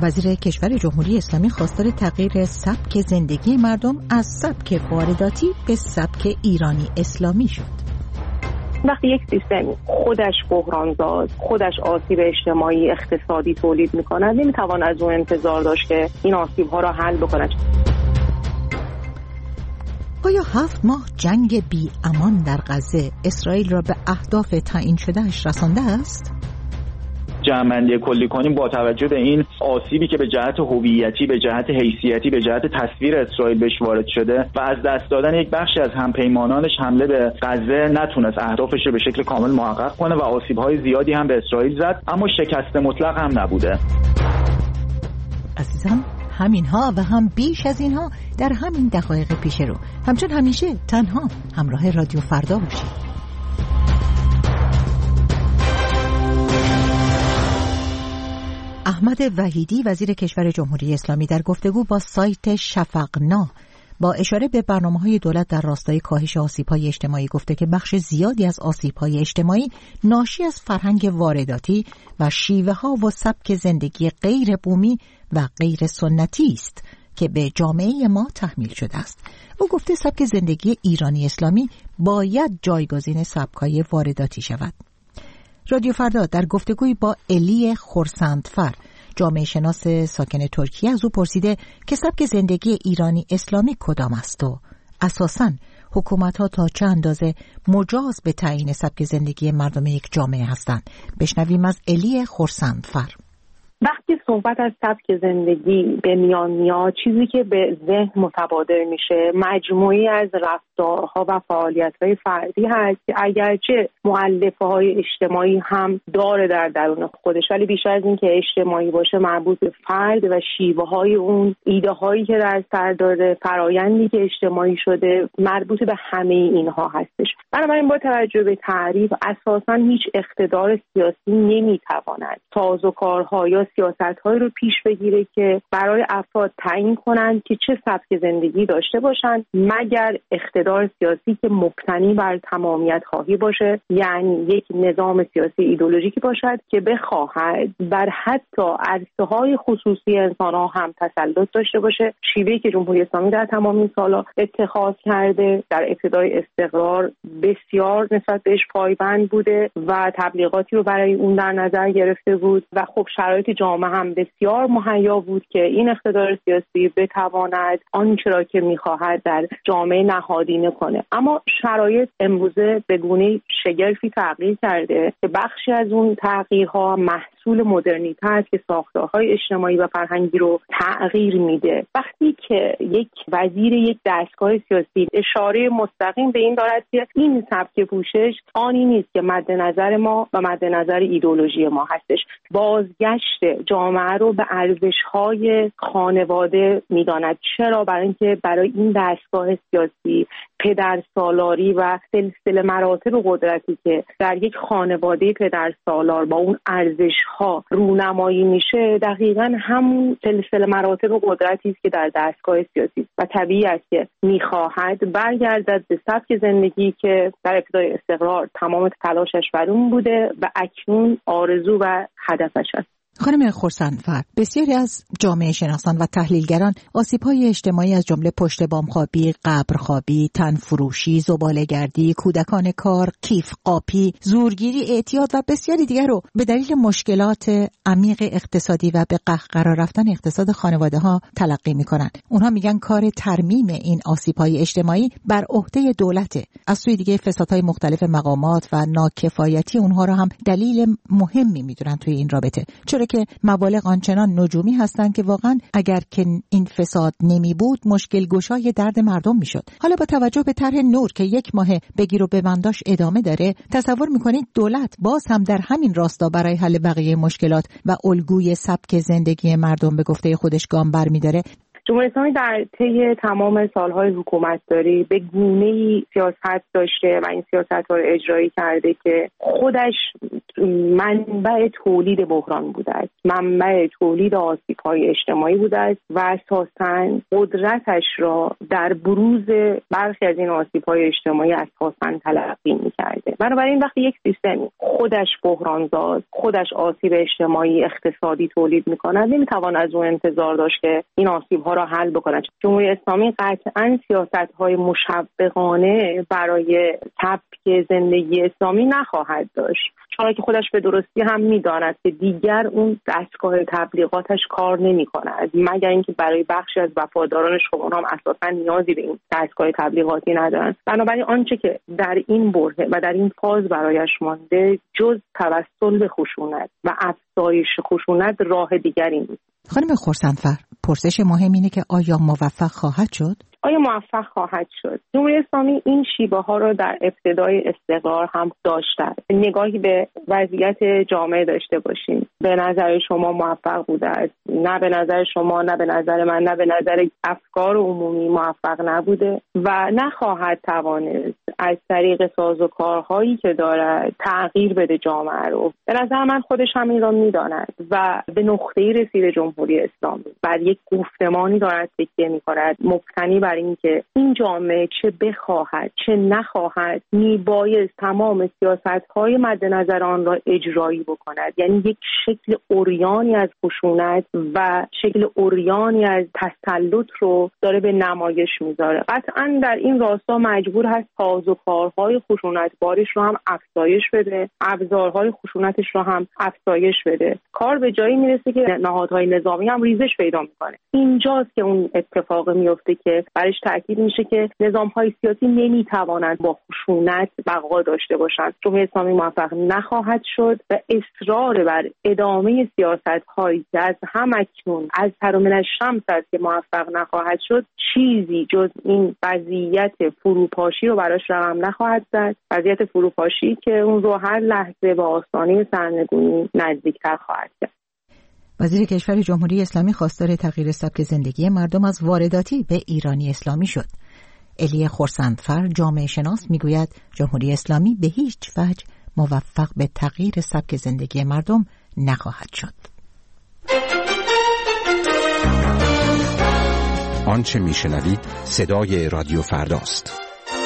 وزیر کشور جمهوری اسلامی خواستار تغییر سبک زندگی مردم از سبک وارداتی به سبک ایرانی اسلامی شد. وقتی یک سیستم خودش بحرانزا، خودش آسیب اجتماعی اقتصادی تولید می‌کند، نمی‌توان از اون انتظار داشت که این آسیب‌ها را حل بکند. آیا 7 ماه جنگ بی امان در غزه اسرائیل را به اهداف تعیین شده‌اش رسانده است؟ جمع‌بندی کلی کنیم با توجه به این آسیبی که به جهت هویتی، به جهت حیثیتی، به جهت تصویر اسرائیل بهش وارد شده و از دست دادن یک بخشی از همپیمانانش حمله به غزه نتونست اهدافش رو به شکل کامل محقق کنه و آسیب‌های زیادی هم به اسرائیل زد، اما شکست مطلق هم نبوده. عزیزان، همینها و هم بیش از اینها در همین دقایق پیش رو. همچون همیشه تنها همراه رادیو فردا باشید. احمد وحیدی وزیر کشور جمهوری اسلامی در گفتگو با سایت شفقنا با اشاره به برنامه‌های دولت در راستای کاهش آسیب‌های اجتماعی گفته که بخش زیادی از آسیب‌های اجتماعی ناشی از فرهنگ وارداتی و شیوه‌ها و سبک زندگی غیر بومی و غیر سنتی است که به جامعه ما تحمیل شده است. او گفته سبک زندگی ایرانی اسلامی باید جایگزین سبک‌های وارداتی شود. رادیو فردا در گفتگوی با الی خورسندفر جامعه شناس ساکن ترکیه از او پرسیده که سبک زندگی ایرانی اسلامی کدام است و اساساً حکومت‌ها تا چه اندازه مجاز به تعیین سبک زندگی مردم یک جامعه هستند. بشنویم از الی خورسندفر. وقتی صحبت از سبک زندگی به میان میاد، چیزی که به ذهن متبادر میشه مجموعی از رفتارها و فعالیت‌های فردی هست که اگرچه مؤلفه‌های اجتماعی هم داره در درون خودش، ولی بیشتر از این که اجتماعی باشه مربوط به فرد و شیوه‌های اون، ایده‌هایی که در سر داره، فرایندی که اجتماعی شده، مربوط به همه اینها هستش. بنابراین با توجه به تعریف اساساً هیچ اقتدار سیاسی نمیتواند سازوکارها یا سیاست‌هایی رو پیش بگیره که برای افراد تعیین کنند که چه سبک زندگی داشته باشند، مگر اقتدار سیاسی که مبتنی بر تمامیت خواهی باشه، یعنی یک نظام سیاسی ایدئولوژیکی باشد که بخواهد بر حتی عرصه‌های خصوصی انسان‌ها هم تسلط داشته باشه. شیوهی که جمهوری اسلامی در تمام این سال‌ها اتخاذ کرده در ابتدای استقرار بسیار نسبت بهش پایبند بوده و تبلیغاتی رو برای اون در نظر گرفته بود و خب شرایط جامعه هم بسیار مهیا بود که این اقتدار سیاسی بتواند آنچه را که می‌خواهد در جامعه نهادینه کنه. اما شرایط امروزه به گونه شگرفی تغییر کرده که بخشی از اون تغییرها محصول مدرنیته است که ساختارهای اجتماعی و فرهنگی رو تغییر میده. وقتی که یک وزیر یک دستگاه سیاسی اشاره مستقیم به این دارد که این سبک پوشش آنی نیست که مد نظر ما و مد نظر ایدئولوژی ما هستش، بازگشت جامعه رو به ارزش‌های خانواده می‌داند. چرا؟ برای اینکه برای این دستگاه سیاسی پدرسالاری و سلسله مراتب قدرتی که در یک خانواده پدرسالار با اون ارزش‌ها رونمایی میشه دقیقاً همون سلسله مراتب قدرتی است که در دستگاه سیاسی است و طبیعی است که می‌خواهد برگردد به سبک زندگی که در ابتدای استقرار تمام تلاشش بر اون بوده و اکنون آرزو و هدفش است. خانم خورسندفر، بسیاری از جامعه شناسان و تحلیلگران آسیب‌های اجتماعی از جمله پشت بامخوابی، قبرخوابی، تنفروشی، زباله‌گردی، کودکان کار، کیف قاپی، زورگیری، اعتیاد و بسیاری دیگر رو به دلیل مشکلات عمیق اقتصادی و به قهقرا رفتن اقتصاد خانواده‌ها تلقی می‌کنند. اونها میگن کار ترمیم این آسیب‌های اجتماعی بر عهده دولته. از سوی دیگه فسادهای مختلف مقامات و ناکفایتی اونها رو هم دلیل مهمی می‌دونن توی این رابطه. چرا که مبالغ آنچنان نجومی هستند که واقعا اگر که این فساد نمی بود مشکل گشای درد مردم می شد. حالا با توجه به طرح نور که 1 ماه بگیر و ببنداش ادامه داره، تصور میکنید دولت باز هم در همین راستا برای حل بقیه مشکلات و الگوی سبک زندگی مردم به گفته خودش گام برمی‌داره؟ جمهوری اسلامی در طی تمام سالهای حکومتداری به گونه‌ای سیاست داشته و این سیاست‌ها رو اجرایی کرده که خودش منبع تولید بحران بوده است، منبع تولید آسیب‌های اجتماعی بوده است و اساساً قدرتش را در بروز برخی از این آسیب‌های اجتماعی اساساً تلقی می‌کرده. بنابراین وقتی یک سیستمی خودش بحران‌زا، خودش آسیب اجتماعی اقتصادی تولید می‌کند، نمی‌توان از اون انتظار داشت که این آسیب‌ها را حل بکند. جمهوری اسلامی قطعاً سیاست‌های مشوقانه برای سبک زندگی اسلامی نخواهد داشت، چون که خودش به درستی هم می‌داند که دیگر اون دستگاه تبلیغاتش کار نمی‌کند، مگر اینکه برای بخشی از وفادارانش خب اونها هم اساساً نیازی به این دستگاه تبلیغاتی ندارن. بنابراین آنچه که در این برهه و در این فاز برایش مانده جز توسل به خشونت و افزایش خشونت راه دیگری نیست. خانم خرسندفر، پرسش مهم اینه که آیا موفق خواهد شد؟ آیا موفق خواهد شد؟ جمهوری اسلامی این شیوه ها رو در ابتدای استقرار هم داشته. نگاهی به وضعیت جامعه داشته باشیم. به نظر شما موفق بوده است؟ نه به نظر شما، نه به نظر من، نه به نظر افکار عمومی موفق نبوده و نخواهد توانست از طریق سازوکارهایی که دارد تغییر بده جامعه رو. به نظر من خودش همین را می‌داند و به نقطه‌ای رسیده جمهوری اسلامی بر یک گفتمانی دارد تکیه می‌کند مبتنی بر اینکه این جامعه چه بخواهد چه نخواهد میبایست تمام سیاست‌های مد نظر آن را اجرایی بکند. یعنی یک شکل عریانی از خشونت و شکل عریانی از تسلط رو داره به نمایش میذاره. قطعاً در این راستا مجبور هست سازوکارهای خشونتبارش رو هم افزایش بده، ابزارهای خشونتش رو هم افزایش بده. کار به جایی میرسه که نهادهای نظامی هم ریزش پیدا میکنه. اینجاست که اون اتفاق میفته که برایش تاکید میشه که نظام‌های سیاسی نمیتوانند با خشونت بقا داشته باشند. جمهوری اسلامی موفق نخواهد شد و اصرار بر ادامه سیاست‌هایی که از همکنون از ترمن الشمس است که موفق نخواهد شد چیزی جز این وضعیت فروپاشی رو براش رقم نخواهد زد. وضعیت فروپاشی که اون رو هر لحظه به آستانه سرنگونی نزدیکتر خواهد کرد. وزیر کشور جمهوری اسلامی خواستار تغییر سبک زندگی مردم از وارداتی به ایرانی اسلامی شد. الی خرسندفر جامعه شناس میگوید جمهوری اسلامی به هیچ وجه موفق به تغییر سبک زندگی مردم نخواهد شد. آنچه میشنوید صدای رادیو فرداست.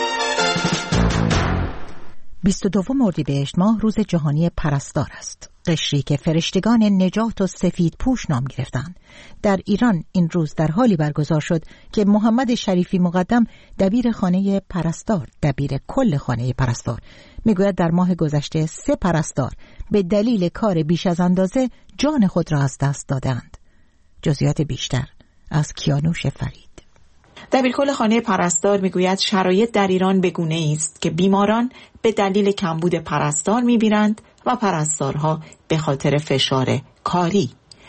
22 اردیبهشت ماه روز جهانی پرستار است. قشری که فرشتگان نجات و سفید پوش نام گرفتند. در ایران این روز در حالی برگزار شد که محمد شریفی مقدم دبیر خانه پرستار، دبیر کل خانه پرستار، میگوید در ماه گذشته 3 پرستار به دلیل کار بیش از اندازه جان خود را از دست دادند. جزئیات بیشتر از کیانوش فرید. دبیرکل خانه پرستار میگوید شرایط در ایران بگونه است که بیماران به دلیل کمبود پرستار میبینند و پرستارها به خاطر فشار کاری.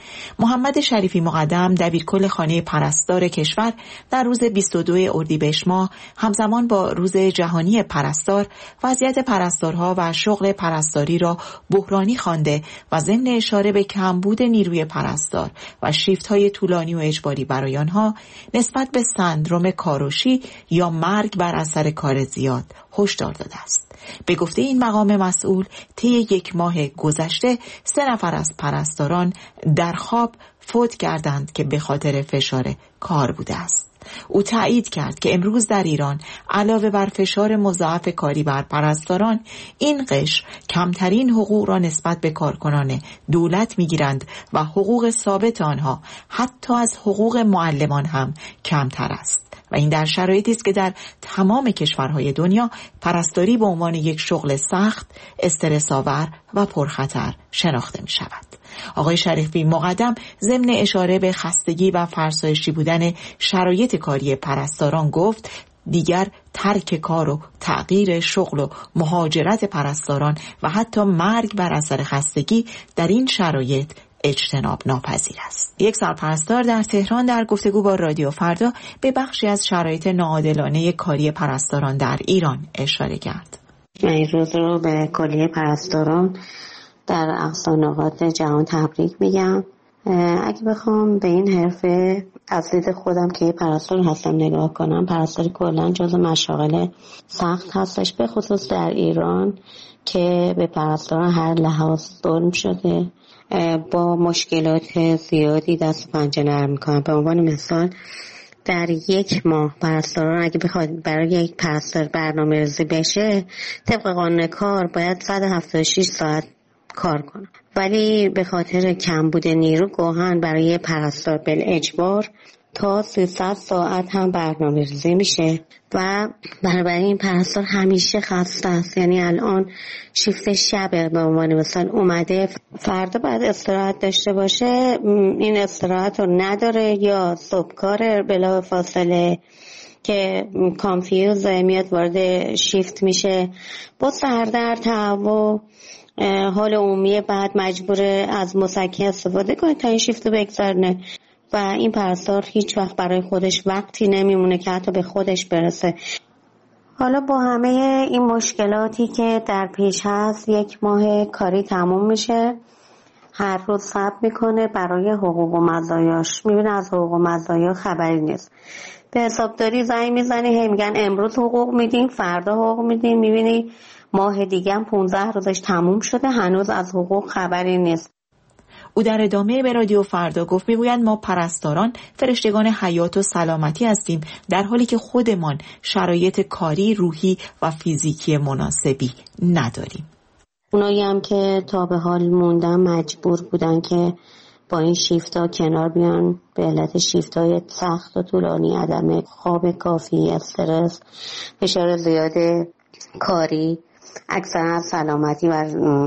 محمد شریفی مقدم دبیرکل خانه پرستار کشور در روز 22 اردیبهشت ماه همزمان با روز جهانی پرستار وضعیت پرستارها و شغل پرستاری را بحرانی خوانده و ضمن اشاره به کمبود نیروی پرستار و شیفت‌های طولانی و اجباری برای آنها نسبت به سندرم کاروشی یا مرگ بر اثر کار زیاد هشدار داده است. به گفته این مقام مسئول طی 1 ماه گذشته 3 نفر از پرستاران در خواب فوت کردند که به خاطر فشار کار بوده است. او تایید کرد که امروز در ایران علاوه بر فشار مضاعف کاری بر پرستاران، این قشر کمترین حقوق را نسبت به کارکنان دولت میگیرند و حقوق ثابت آنها حتی از حقوق معلمان هم کمتر است. و این در شرایطی است که در تمام کشورهای دنیا پرستاری به عنوان یک شغل سخت، استرس آور و پرخطر شناخته می شود. آقای شریفی مقدم ضمن اشاره به خستگی و فرسایشی بودن شرایط کاری پرستاران گفت دیگر ترک کار و تغییر شغل و مهاجرت پرستاران و حتی مرگ بر اثر خستگی در این شرایط اجتناب ناپذیر است. یک سرپرستار در تهران در گفتگو با رادیو فردا به بخشی از شرایط ناعادلانه کاری پرستاران در ایران اشاره کرد. من این روز رو به کلیه پرستاران در اقصا نقاط جهان تبریک میگم. اگه بخوام به این حرفه از دید خودم که یه پرستار هستم نگاه کنم، پرستاری کلا جز مشاغل سخت هستش، به خصوص در ایران که به پرستاران هر لحاظ ظلم شده، با مشکلات زیادی دست و پنجه نرم میکنن. به عنوان مثال در یک ماه پرستاران اگه بخواد برای یک پرستار برنامه‌ریزی بشه، طبق قانون کار باید 176 ساعت کار کنه، ولی به خاطر کمبود نیرو گاهن برای پرستار بالاجبار تا 300 ساعت هم برنامه‌ریزی میشه و بنابراین این پرستار همیشه خسته است. یعنی الان شیفت شب به عنوان مثلا اومده، فردا باید استراحت داشته باشه، این استراحت رو نداره یا صبحکار بلا فاصله که کانفیوز میاد وارد شیفت میشه با سردرد، تهوع، حال عمومی، بعد مجبور از مسکن استفاده کنه تا این شیفت رو بگذارنه و این پرستار هیچ وقت برای خودش وقتی نمیمونه که حتی به خودش برسه. حالا با همه این مشکلاتی که در پیش هست، یک ماه کاری تموم میشه، هر روز ثبت میکنه برای حقوق و مزایاش، میبینه از حقوق و مزایا خبری نیست، به حسابداری زنگ میزنی، میگن امروز حقوق میدیم، فردا حقوق میدیم، میبینی ماه دیگه هم 15 روزش تموم شده، هنوز از حقوق خبری نیست. او در ادامه به رادیو فردا گفت میگویند ما پرستاران فرشتگان حیات و سلامتی هستیم، در حالی که خودمان شرایط کاری، روحی و فیزیکی مناسبی نداریم. اونایی هم که تا به حال موندن مجبور بودن که با این شیفتا کنار بیان به علت شیفتای سخت و طولانی، عدم خواب کافی، استرس، فشار زیاد کاری، اکثرا از سلامتی و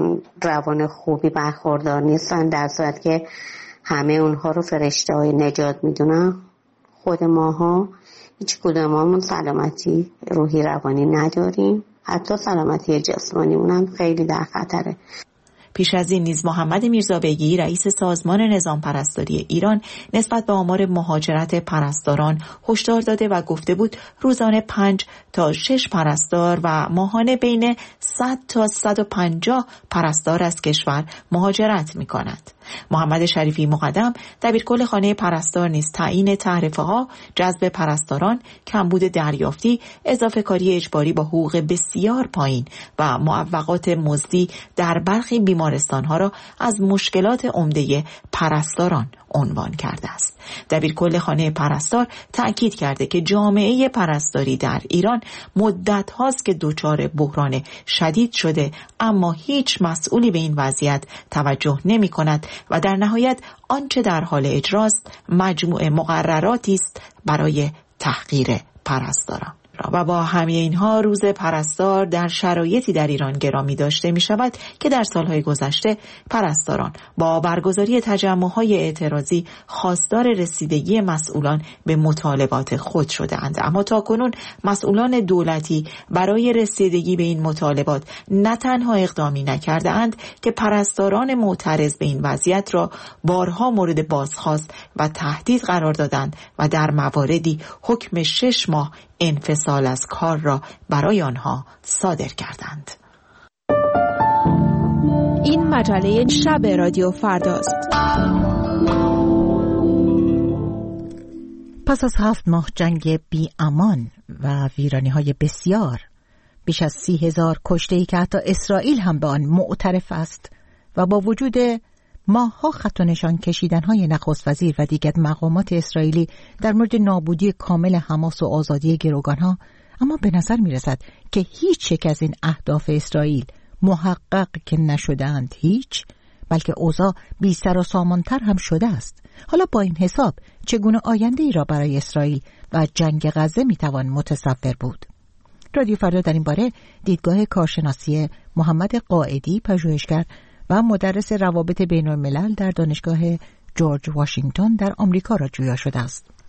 روان خوبی برخوردار نیستن، در صورت که همه اونها رو فرشته های نجات میدونن. خود ماها هیچ کدوممون سلامتی روحی روانی نداریم، حتی سلامتی جسمانی اونم خیلی در خطره. پیش از این نیز محمد میرزابگی رئیس سازمان نظام پرستاری ایران نسبت به آمار مهاجرت پرستاران هشدار داده و گفته بود روزانه 5 تا 6 پرستار و ماهانه بین 100 تا 150 پرستار از کشور مهاجرت می کند. محمد شریفی مقدم دبیرکل خانه پرستار نیز تعیین تعرفه ها، جذب پرستاران، کمبود دریافتی، اضافه کاری اجباری با حقوق بسیار پایین و معوقات مزدی در برخی بیمارستان ها را از مشکلات عمده پرستاران عنوان کرده است. دبیرکل خانه پرستار تأکید کرده که جامعه پرستاری در ایران مدت هاست که دچار بحران شدید شده، اما هیچ مسئولی به این وضعیت توجه نمی کند و در نهایت آنچه در حال اجراست مجموعه مقرراتی است برای تحقیر پرستاران. و با همه اینها روز پرستار در شرایطی در ایران گرامی داشته می شود که در سالهای گذشته پرستاران با برگزاری تجمع‌های اعتراضی خواستار رسیدگی مسئولان به مطالبات خود شده اند، اما تاکنون مسئولان دولتی برای رسیدگی به این مطالبات نه تنها اقدامی نکرده اند که پرستاران معترض به این وضعیت را بارها مورد بازخواست و تهدید قرار دادند و در مواردی حکم 6 ماه انفصال از کار را برای آنها صادر کردند. این مجله شب رادیو فرداست. پس از 7 ماه جنگ بی امان و ویرانی‌های بسیار، بیش از 30,000 کشته‌ای که حتی اسرائیل هم به آن معترف است و با وجود ماه‌ها خط و نشان کشیدن‌های نخست وزیر و دیگر مقامات اسرائیلی در مورد نابودی کامل حماس و آزادی گروگان‌ها، اما به نظر می‌رسد که هیچ یک از این اهداف اسرائیل محقق که نشده‌اند هیچ، بلکه اوضاع بی سر و سامان‌تر هم شده است. حالا با این حساب چگونه آینده‌ای را برای اسرائیل و جنگ غزه می‌توان متصور بود؟ رادیو فردا در این باره دیدگاه کارشناسی محمد قائدی، پژوهشگر و مدرس روابط بین الملل در دانشگاه جورج واشنگتن در آمریکا را جویا شده است.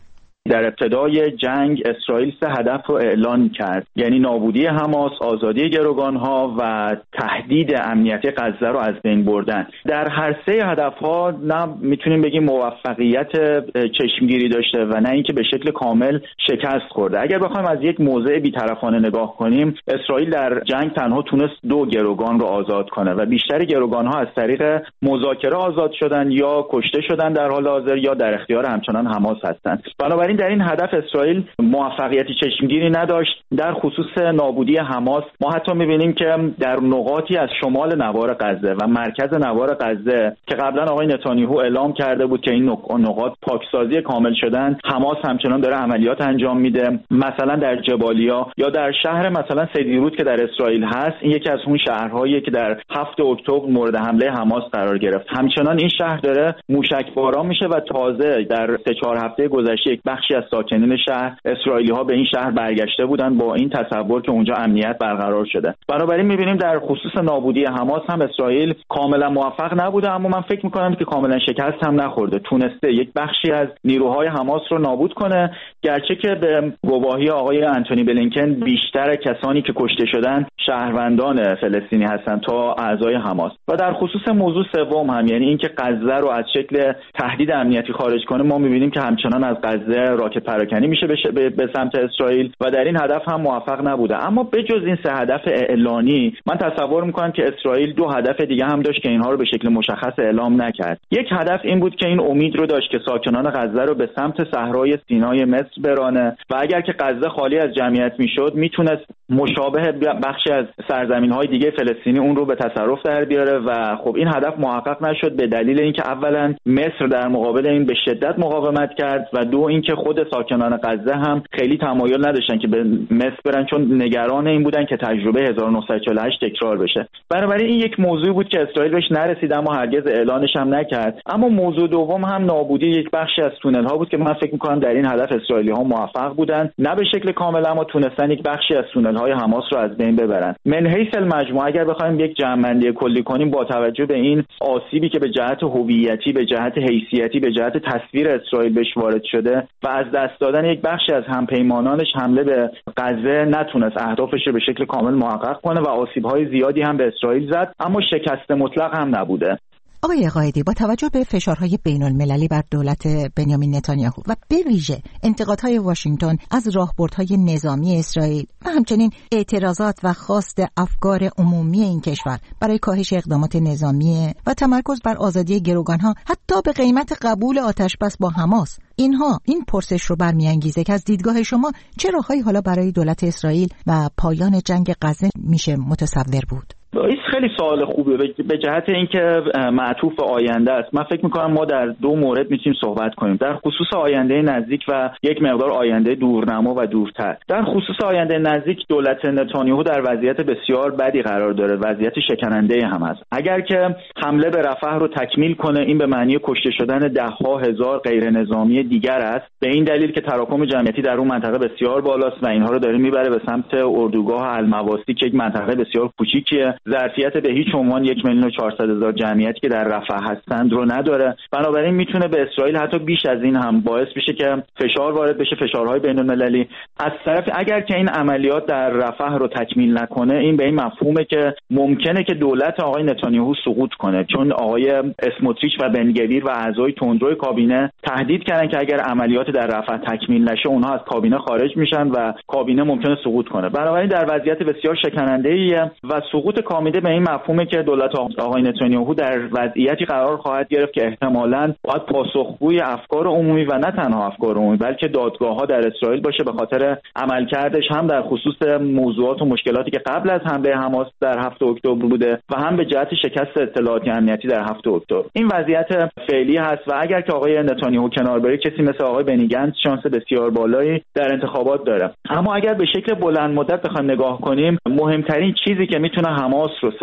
در ابتدای جنگ اسرائیل 3 هدف رو اعلان کرد، یعنی نابودی حماس، آزادی گروگان‌ها و تهدید امنیتی غزه رو از بین بردن. در هر 3 هدف‌ها نه میتونیم بگیم موفقیت چشمگیری داشته و نه اینکه به شکل کامل شکست خورده. اگر بخوایم از یک موضع بی‌طرفانه نگاه کنیم، اسرائیل در جنگ تنها تونست 2 گروگان رو آزاد کنه و بیشتر گروگان‌ها از طریق مذاکره آزاد شدن یا کشته شدن در حال حاضر یا در اختیار همچنان حماس هستند. بنابراین در این هدف اسرائیل موفقیت چشمگیری نداشت. در خصوص نابودی حماس ما حتی می‌بینیم که در نقاطی از شمال نوار غزه و مرکز نوار غزه که قبلا آقای نتانیاهو اعلام کرده بود که این نقاط پاکسازی کامل شدن، حماس همچنان داره عملیات انجام میده. مثلا در جبالیا یا در شهر مثلا سدیروت که در اسرائیل هست، این یکی از اون شهرهایی که در 7 اکتبر مورد حمله حماس قرار گرفت. همچنان این شهر داره موشکباران میشه و تازه در 3-4 هفته گذشته یک بخشی از ساکنین شهر اسرائیلی‌ها به این شهر برگشته بودن با این تصور که اونجا امنیت برقرار شده. بنابراین می‌بینیم در خصوص نابودی حماس هم اسرائیل کاملا موفق نبوده، اما من فکر می‌کنم که کاملا شکست هم نخورده. تونسته یک بخشی از نیروهای حماس رو نابود کنه، گرچه که به گواهی آقای آنتونی بلینکن بیشتر کسانی که کشته شدن شهروندان فلسطینی هستند تا اعضای حماس. و در خصوص موضوع سوم هم، یعنی اینکه غزه رو از شکل تهدید امنیتی خارج کنه، ما می‌بینیم که همچنان از غزه راکت پراکنی میشه به سمت اسرائیل و در این هدف هم موفق نبوده. اما بجز این 3 هدف اعلانی، من تصور می‌کنم که اسرائیل 2 هدف دیگه هم داشت که اینها رو به شکل مشخص اعلام نکرد. یک هدف این بود که این امید رو داشت که ساکنان غزه رو به سمت صحرای سینای مصر برانه و اگر که غزه خالی از جمعیت میشد میتونست مشابه بخشی از سرزمین‌های دیگه فلسطینی اون رو به تصرف در بیاره و خب این هدف محقق نشد به دلیل اینکه اولا مصر در مقابل این به شدت مقاومت کرد و دو اینکه خود ساکنان غزه هم خیلی تمایل نداشتن که به مصر برن، چون نگران این بودن که تجربه 1948 تکرار بشه. بنابراین این یک موضوع بود که اسرائیل بهش نرسید اما هرگز اعلانش هم نکرد. اما موضوع دوم هم نابودی یک بخشی از تونل‌ها بود که من فکر می‌کنم در این هدف اسرائیلی‌ها موفق بودن، نه به شکل کامل اما تونستن یک بخشی از تونل‌های حماس رو از بین ببرن. من حیث المجموع اگر بخوایم یک جمع‌بندی کلی کنیم، با توجه به این آسیبی که به جهت هویتی، به جهت حیثیتی، به جهت تصویر اسرائیل بهش وارد شده و از دست دادن یک بخشی از همپیمانانش، حمله به غزه نتونست اهدافش رو به شکل کامل محقق کنه و آسیب‌های زیادی هم به اسرائیل زد، اما شکست مطلق هم نبوده. آقای قائدی، با توجه به فشارهای بین‌المللی بر دولت بنیامین نتانیاهو و به ویژه انتقادهای واشنگتن از راهبردهای نظامی اسرائیل و همچنین اعتراضات و خواست افکار عمومی این کشور برای کاهش اقدامات نظامی و تمرکز بر آزادی گروگانها حتی به قیمت قبول آتش‌بس با حماس، این پرسش رو برمی‌انگیزه که از دیدگاه شما چه راههایی حالا برای دولت اسرائیل و پایان جنگ غزه میشه متصور بود؟ این خیلی سوال خوبه به جهت اینکه معطوف به آینده است. من فکر می‌کنم ما در 2 مورد میتونیم صحبت کنیم، در خصوص آینده نزدیک و یک مقدار آینده دورنما و دورتر. در خصوص آینده نزدیک دولت نتانیاهو در وضعیت بسیار بدی قرار داره، وضعیت شکننده هم است. اگر که حمله به رفح رو تکمیل کنه، این به معنی کشته شدن 10,000 هزار غیر نظامی دیگر است، به این دلیل که تراکم جمعیتی در اون منطقه بسیار بالاست و اینها رو داره میبره به سمت اردوگاه المواسی که یک منطقه بسیار کوچیکیه، ظرفیت به هیچ عنوان 1,400,000 جمعیتی که در رفح هستند رو نداره. بنابراین میتونه به اسرائیل حتی بیش از این هم باعث بشه که فشار وارد بشه، فشارهای بین‌المللی. از طرف اگر که این عملیات در رفح رو تکمیل نکنه، این به این مفهومه که ممکنه که دولت آقای نتانیاهو سقوط کنه، چون آقای اسموتریچ و بنگویر و اعضای تندرو کابینه تهدید کردن که اگر عملیات در رفح تکمیل نشه اونها از کابینه خارج میشن و کابینه ممکنه سقوط کنه. بنابراین در وضعیت بسیار شکننده‌ایه و سقوط کابینه به این مفهومه که دولت آقای نتانیاهو در وضعیتی قرار خواهد گرفت که احتمالاً باید پاسخگوی افکار عمومی و نه تنها افکار عمومی بلکه دادگاه‌ها در اسرائیل باشه، به خاطر عملکردش هم در خصوص موضوعات و مشکلاتی که قبل از حمله حماس در 7 اکتبر بوده و هم به جهت شکست اطلاعاتی امنیتی در 7 اکتبر. این وضعیت فعلی هست و اگر که آقای نتانیاهو کنار بره، کسی مثل آقای بنی گنتس شانس بسیار بالایی در انتخابات داره. اما اگر به شکل بلند مدت بخوایم نگاه کنیم، مهمترین چیزی که میتونه حماس رو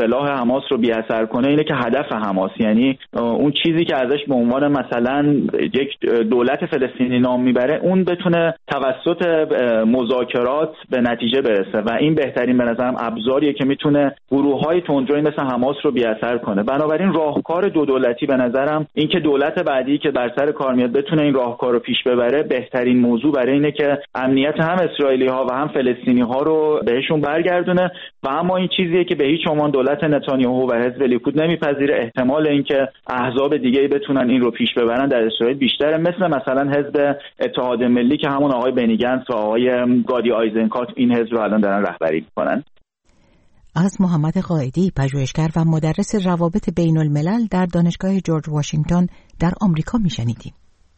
سلاح حماس رو بی‌اثر کنه اینه که هدف حماس، یعنی اون چیزی که ازش به عنوان مثلا یک دولت فلسطینی نام میبره، اون بتونه توسط مذاکرات به نتیجه برسه و این بهترین به نظرم ابزاریه که میتونه گروه‌های تندروی مثل حماس رو بی‌اثر کنه. بنابراین راهکار دو دولتی به نظرم این که دولت بعدی که بر سر کار میاد بتونه این راهکار رو پیش ببره، بهترین موضوع برای اینه که امنیت هم اسرائیلی‌ها و هم فلسطینی‌ها رو بهشون برگردونه و اما این چیزیه که به هیچ عنوان دولت نتانیاهو و حزب لیکود نمیپذیره. احتمال اینکه احزاب دیگه‌ای بتونن این رو پیش ببرن در اسرائیل بیشتره، مثلا حزب اتحاد ملی که همون آقای بنی گنتس و آقای گادی آیزنکات این حزب رو الان دارن رهبری می‌کنن. از محمد قائدی، پژوهشگر و مدرس روابط بین الملل در دانشگاه جورج واشنگتن در آمریکا میشنیدیم.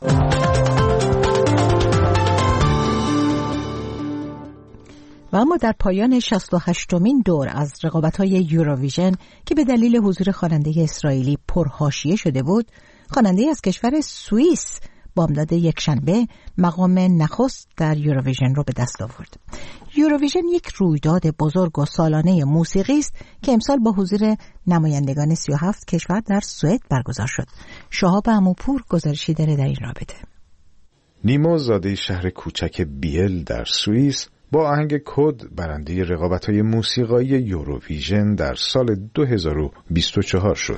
و اما در پایان 68مین دور از رقابت‌های یوروویژن که به دلیل حضور خواننده اسرائیلی پرحاشیه شده بود، خواننده از کشور سوئیس بامداد یکشنبه مقام نخست در یوروویژن رو به دست آورد. یوروویژن یک رویداد بزرگ و سالانه موسیقی است که امسال با حضور نمایندگان 37 کشور در سوئد برگزار شد. شهاب عموپور گزارشی داره در این رابطه. نیمو زاده شهر کوچک بیل در سوئیس با آهنگ کد برنده رقابت‌های موسیقایی یوروویژن در سال 2024 شد.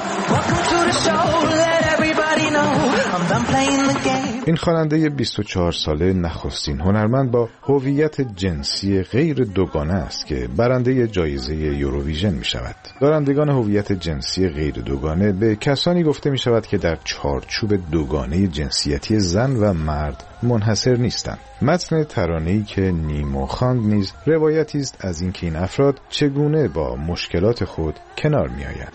این خواننده 24 ساله نخستین هنرمند با هویت جنسی غیر دوگانه است که برنده جایزه یوروویژن می شود. دارندگان هویت جنسی غیر دوگانه به کسانی گفته می شود که در چارچوب دوگانه جنسیتی زن و مرد منحصر نیستند. متن ترانه‌ای که نیمو خواند نیز روایتی است از اینکه این افراد چگونه با مشکلات خود کنار می‌آیند.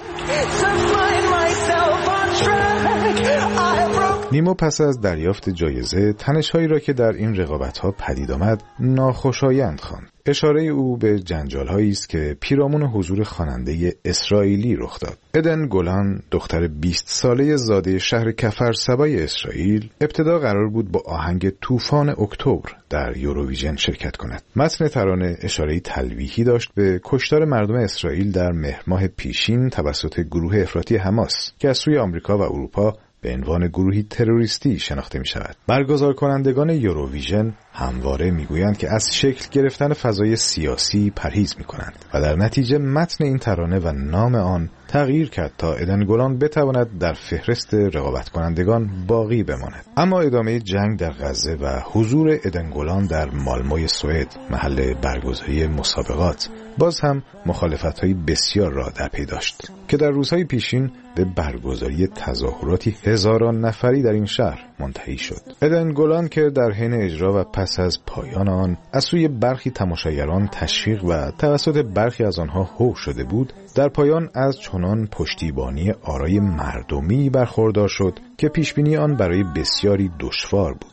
نیمو پس از دریافت جایزه تنش‌هایی را که در این رقابت‌ها پدید آمد ناخوشایند خواند. اشاره او به جنجال‌هایی است که پیرامون حضور خواننده اسرائیلی رخ داد. ادن گولان، دختر 20 ساله زاده شهر کفر سبای اسرائیل، ابتدا قرار بود با آهنگ طوفان اکتبر در یوروویژن شرکت کند. متن ترانه اشاره‌ای تلویحی داشت به کشتار مردم اسرائیل در مهر ماه پیشین توسط گروه افراطی حماس که از سوی آمریکا و اروپا به عنوان گروهی تروریستی شناخته می شود. برگزار کنندگان یوروویژن همواره می گویند که از شکل گرفتن فضای سیاسی پرهیز می کنند و در نتیجه متن این ترانه و نام آن تغییر کرد تا ادن گولان بتواند در فهرست رقابت کنندگان باقی بماند. اما ادامه جنگ در غزه و حضور ادن گولان در مالموی سوئد، محل برگزاری مسابقات، باز هم مخالفت‌های بسیار را در پی داشت که در روزهای پیشین به برگزاری تظاهراتی هزاران نفری در این شهر منتهی شد. ادن گولان که در حین اجرا و پس از پایان آن از سوی برخی تماشاگران تشویق و توسط برخی از آنها هو شده بود، در پایان از چنان پشتیبانی آرای مردمی برخوردار شد که پیشبینی آن برای بسیاری دشوار بود.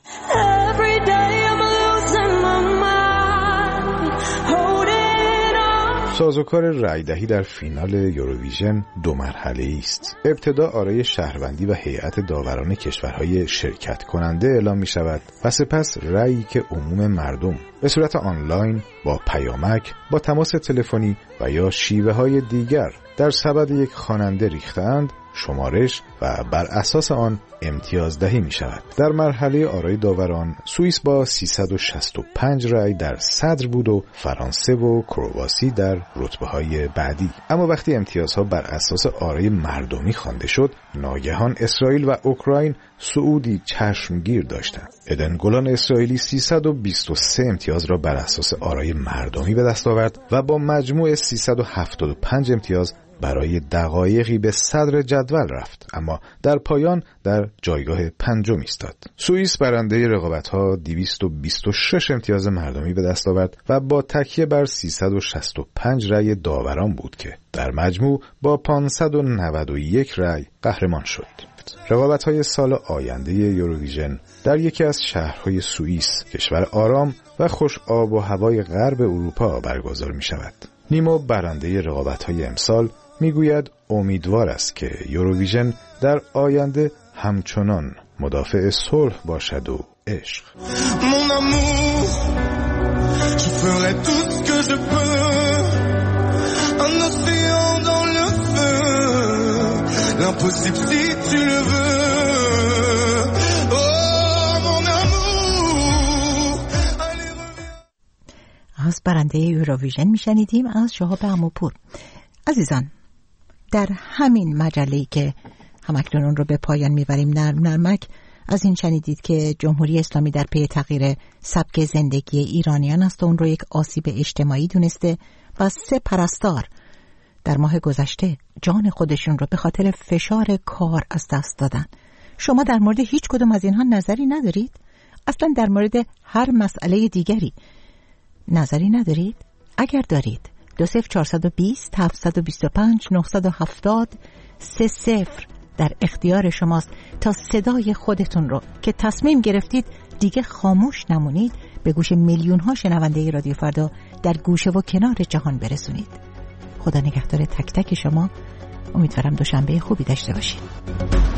سازوکار رأی‌دهی در فینال یوروویژن دو مرحله‌ای است. ابتدا آرای شهروندی و هیئت داوران کشورهای شرکت کننده اعلام می شود و سپس رأیی که عموم مردم به صورت آنلاین، با پیامک، با تماس تلفنی و یا شیوه‌های دیگر در سبد یک خواننده ریختند، شمارش و بر اساس آن امتیازدهی می شود. در مرحله آرای داوران سوئیس با 365 رأی در صدر بود و فرانسه و کرواسی در رتبه‌های بعدی. اما وقتی امتیازها بر اساس آرای مردمی خوانده شد، ناگهان اسرائیل و اوکراین صعودی چشمگیر داشتند. ادن گولان اسرائیلی 323 امتیاز را بر اساس آرای مردمی به دست آورد و با مجموع 375 امتیاز برای دقایقی به صدر جدول رفت، اما در پایان در جایگاه پنجم ایستاد. سوئیس برنده رقابت‌ها 226 امتیاز مردمی به دست آورد و با تکیه بر 365 رأی داوران بود که در مجموع با 591 رأی قهرمان شد. رقابت‌های سال آینده یوروویژن در یکی از شهرهای سوئیس، کشور آرام و خوش آب و هوای غرب اروپا برگزار می‌شود. نیمو برنده رقابت‌های امسال میگوید امیدوار است که یوروویژن در آینده همچنان مدافع صلح باشد و عشق. impossible si tu le veux. Oh mon amour. از برنده یوروویژن میشنیدیم از شهاب عموپور. عزیزان، در همین مجله‌ای که همکنون اون رو به پایان میبریم، نرم نرمک، از این شنیدید که جمهوری اسلامی در پی تغییر سبک زندگی ایرانیان است و اون رو یک آسیب اجتماعی دونسته و 3 پرستار در ماه گذشته جان خودشون رو به خاطر فشار کار از دست دادن. شما در مورد هیچ کدوم از اینها نظری ندارید؟ اصلا در مورد هر مسئله دیگری نظری ندارید؟ اگر دارید 20420 725 970 30 در اختیار شماست تا صدای خودتون رو که تصمیم گرفتید دیگه خاموش نمونید به گوش میلیون ها شنونده رادیو فردا در گوشه و کنار جهان برسونید. خدا نگهدار تک تک شما. امیدوارم دوشنبه خوبی داشته باشید.